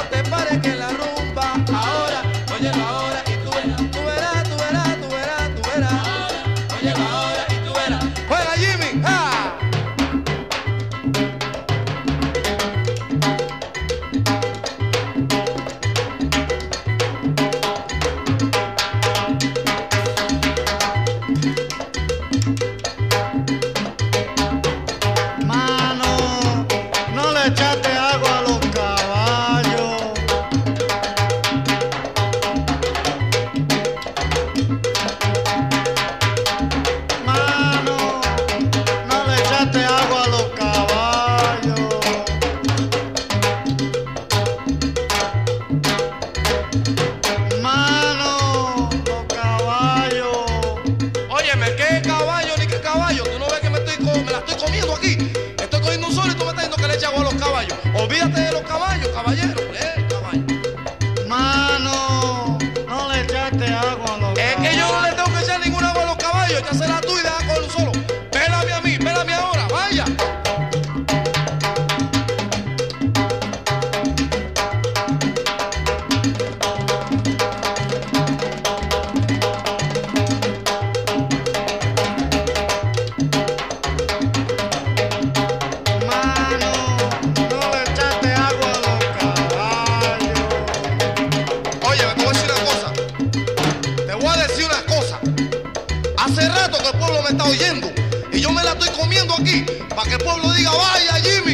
te pares que la rumba ahora, óyelo ahora y tú verás, tú verás, tú verás, tú verás, tú verás. Ahora, óyelo ahora y tú verás. ¡Juega Jimmy! ¡Ja! Echaste agua a los caballos. Mano, no le echaste agua a los caballos. Mano, los caballos. Óyeme, ¿qué caballo ni qué caballo? Tú no ves que me la estoy comiendo aquí. Estoy cogiendo un solo y tú me estás diciendo que le eche agua a los caballos. Olvídate de los caballos, caballero. Caballo. Mano, no le echaste agua a los caballos. Es que yo no le tengo que echar ninguna agua a los caballos. Échasela tú y deja con un solo. Pélame a mí, pélame ahora, vaya. Hace rato que el pueblo me está oyendo y yo me la estoy comiendo aquí para que el pueblo diga, vaya Jimmy.